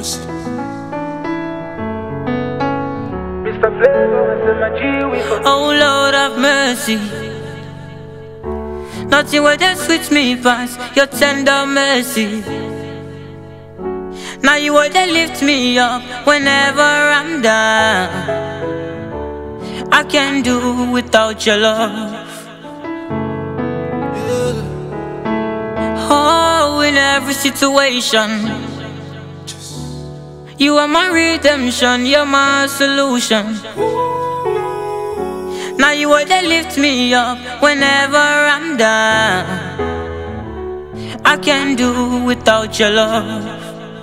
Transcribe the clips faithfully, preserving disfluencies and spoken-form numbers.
mercy. Oh Lord have mercy. Nothing will just switch me past your tender mercy. Now you will just lift me up whenever I'm down. I can't do without your love. Oh, in every situation, you are my redemption, you're my solution. Now you will just lift me up whenever I'm down. I can't do without your love.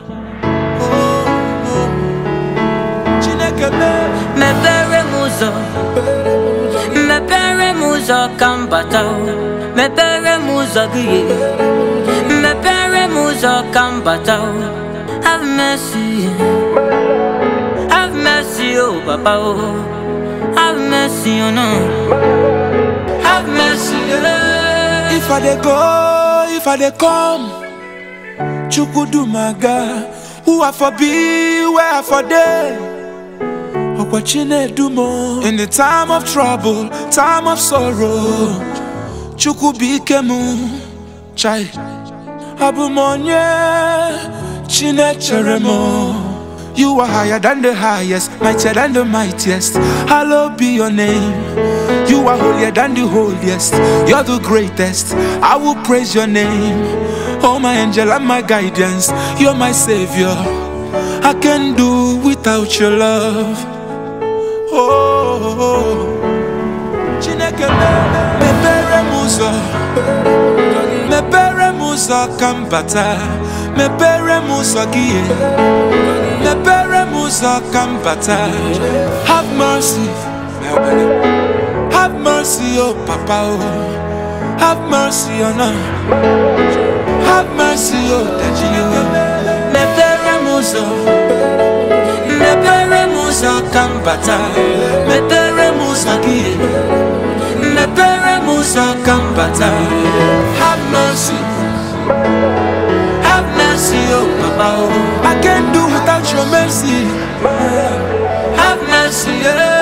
Me pere muzo, me pere muzo kambatao, me pere muzo guye, me pere muzo kambatao. Have mercy, have mercy, oh Papa, oh, have mercy, oh no, have mercy. Oh. If I dey go, if I dey come, Chukwudumaga, who I for be, where I for dey. In the time of trouble, time of sorrow, Chukwubikemu, Chai, Abumonye, Chinecheremo. You are higher than the highest, mightier than the mightiest. Hallowed be your name. You are holier than the holiest. You're the greatest. I will praise your name. Oh, my angel and my guidance. You're my savior. I can't do without your love. Oh, Chineke me pere muzo, me pere muzo kambata, me pere muzo gie, me pere muzo kambata. Have mercy, have mercy, oh Papa, oh, have mercy, oh no, have mercy, oh Daddy, oh. Me pere muzo, me pere muzo kambata, me pere muzo gie, me pere muzo kambata. Have mercy, have mercy, oh Papa, oh. I can't do without your mercy. Have mercy, yeah.